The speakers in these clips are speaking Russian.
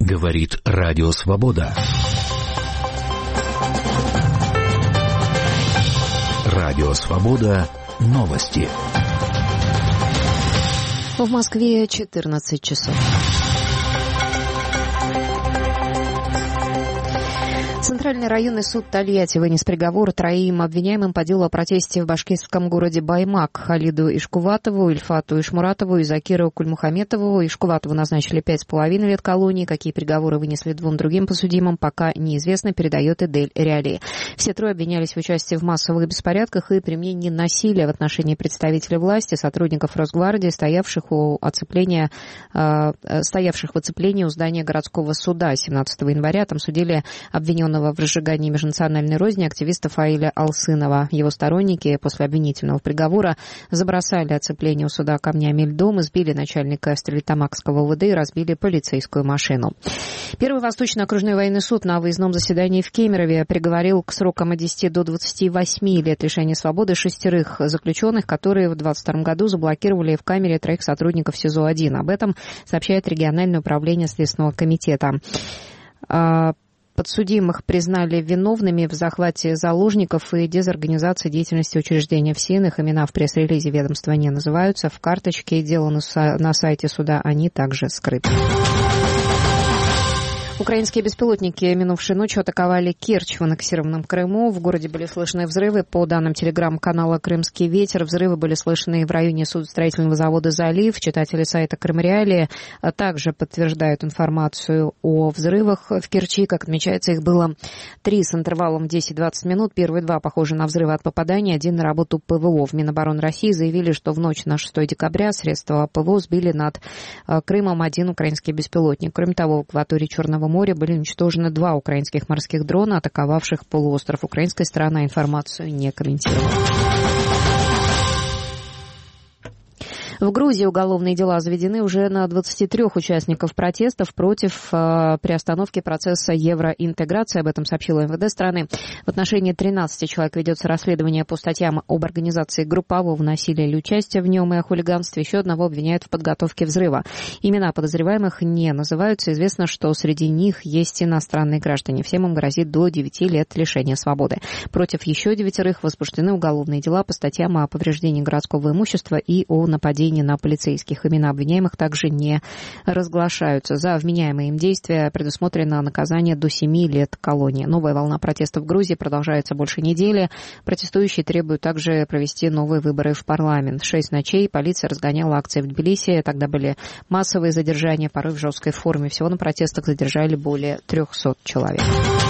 Говорит Радио Свобода. Радио Свобода. Новости. В Москве 14 часов. Центральный районный суд Тольятти вынес приговор троим обвиняемым по делу о протесте в башкирском городе Баймак: Халиду Ишкуватову, Ильфату Ишмуратову и Закиру Кульмухаметову. Ишкуватову назначили 5,5 лет колонии. Какие приговоры вынесли двум другим подсудимым, пока неизвестно, передает Эдель Реали. Все трое обвинялись в участии в массовых беспорядках и применении насилия в отношении представителей власти, сотрудников Росгвардии, стоявших в оцеплении у здания городского суда 17 января. Там судили обвиненного в разжигании межнациональной розни активиста Фаиля Алсынова. Его сторонники после обвинительного приговора забросали оцепление у суда камнями и льдом, избили начальника Стерлитамакского УВД и разбили полицейскую машину. Первый Восточный окружной военный суд на выездном заседании в Кемерове приговорил к срокам от 10 до 28 лет лишения свободы 6 заключенных, которые в 2022 году заблокировали в камере 3 сотрудников СИЗО-1. Об этом сообщает региональное управление Следственного комитета. Подсудимых признали виновными в захвате заложников и дезорганизации деятельности учреждения ФСИН. Их имена в пресс-релизе ведомства не называются. В карточке дела на сайте суда они также скрыты. Украинские беспилотники минувшей ночью атаковали Керчь в аннексированном Крыму. В городе были слышны взрывы. По данным телеграм-канала «Крымский ветер», взрывы были слышны в районе судостроительного завода «Залив». Читатели сайта «Крымреалии» также подтверждают информацию о взрывах в Керчи. Как отмечается, их было 3 с интервалом 10-20 минут. Первые 2 похожи на взрывы от попадания, 1 на работу ПВО. В Минобороны России заявили, что в ночь на 6 декабря средства ПВО сбили над Крымом 1 украинский беспилотник. Кроме того, в акватории Черного моря были уничтожены 2 украинских морских дрона, атаковавших полуостров. Украинская сторона информацию не комментировала. В Грузии уголовные дела заведены уже на 23 участников протестов против приостановки процесса евроинтеграции. Об этом сообщила МВД страны. В отношении 13 человек ведется расследование по статьям об организации группового насилия или участия в нем и о хулиганстве. Еще одного обвиняют в подготовке взрыва. Имена подозреваемых не называются. Известно, что среди них есть иностранные граждане. Всем им грозит до 9 лет лишения свободы. Против еще 9 возбуждены уголовные дела по статьям о повреждении городского имущества и о нападении на полицейских. Имена обвиняемых также не разглашаются. За вменяемые им действия предусмотрено наказание до 7 лет колонии. Новая волна протестов в Грузии продолжается больше недели. Протестующие требуют также провести новые выборы в парламент. 6 ночей полиция разгоняла акции в Тбилиси. Тогда были массовые задержания, порой в жесткой форме. Всего на протестах задержали более 300 человек.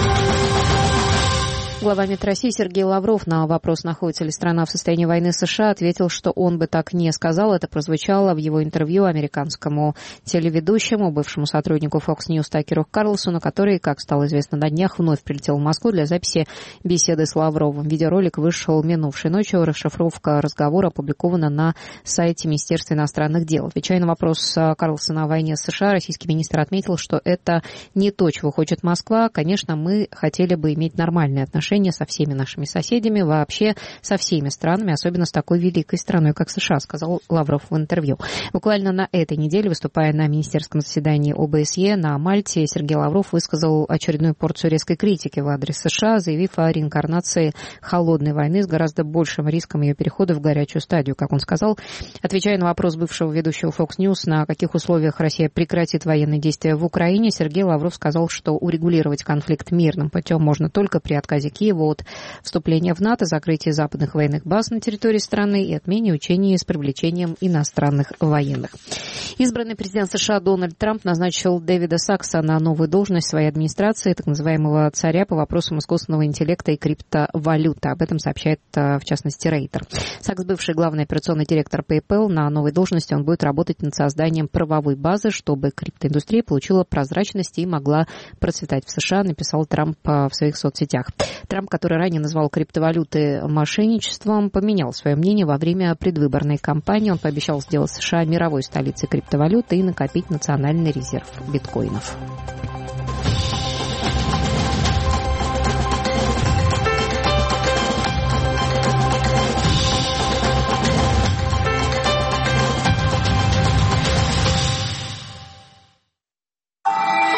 Глава МИД России Сергей Лавров на вопрос, находится ли страна в состоянии войны с США, ответил, что он бы так не сказал. Это прозвучало в его интервью американскому телеведущему, бывшему сотруднику Fox News Такеру Карлсону, который, как стало известно на днях, вновь прилетел в Москву для записи беседы с Лавровым. Видеоролик вышел минувшей ночью. Расшифровка разговора опубликована на сайте Министерства иностранных дел. Отвечая на вопрос Карлсона о войне с США, российский министр отметил, что это не то, чего хочет Москва. Конечно, мы хотели бы иметь нормальные отношения со всеми нашими соседями, вообще со всеми странами, особенно с такой великой страной, как США, сказал Лавров в интервью. Буквально на этой неделе, выступая на министерском заседании ОБСЕ на Мальте, Сергей Лавров высказал очередную порцию резкой критики в адрес США, заявив о реинкарнации холодной войны с гораздо большим риском ее перехода в горячую стадию. Как он сказал, отвечая на вопрос бывшего ведущего Fox News, на каких условиях Россия прекратит военные действия в Украине, Сергей Лавров сказал, что урегулировать конфликт мирным путем можно только при отказе Киева от вступления в НАТО, закрытии западных военных баз на территории страны и отмене учений с привлечением иностранных военных. Избранный президент США Дональд Трамп назначил Дэвида Сакса на новую должность своей администрации, так называемого царя по вопросам искусственного интеллекта и криптовалюты. Об этом сообщает, в частности, Рейтер. Сакс, бывший главный операционный директор PayPal, на новой должности он будет работать над созданием правовой базы, чтобы криптоиндустрия получила прозрачность и могла процветать в США, написал Трамп в своих соцсетях. Трамп, который ранее назвал криптовалюты мошенничеством, поменял свое мнение во время предвыборной кампании. Он пообещал сделать США мировой столицей криптовалюты и накопить национальный резерв биткоинов.